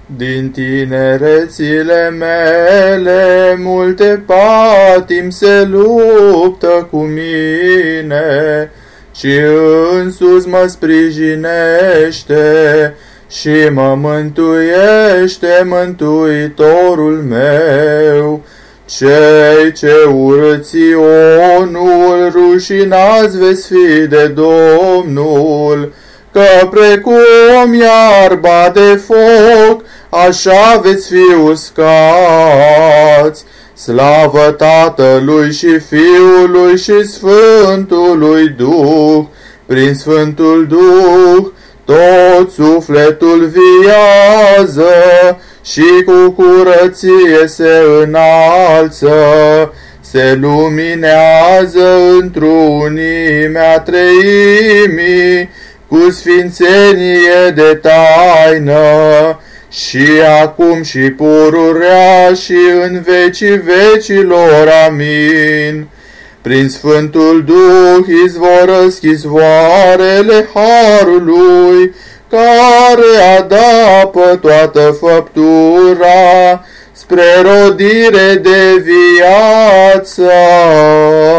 Din tinerețile mele multe patimi se luptă cu mine și însus mă sprijinește și mă mântuiește Mântuitorul meu. Cei ce urâți Ionul, rușinați veți fi de Domnul, că precum iarba de foc, așa veți fi uscați. Slavă Tatălui și Fiului și Sfântului Duh, prin Sfântul Duh, tot sufletul viază și cu curăție se înalță, se luminează într-unimea treimii, cu sfințenie de taină, și acum și pururea și în vecii vecilor. Amin. Prin Sfântul Duh izvorăsc izvoarele harului, care adapă toată făptura spre rodire de viață.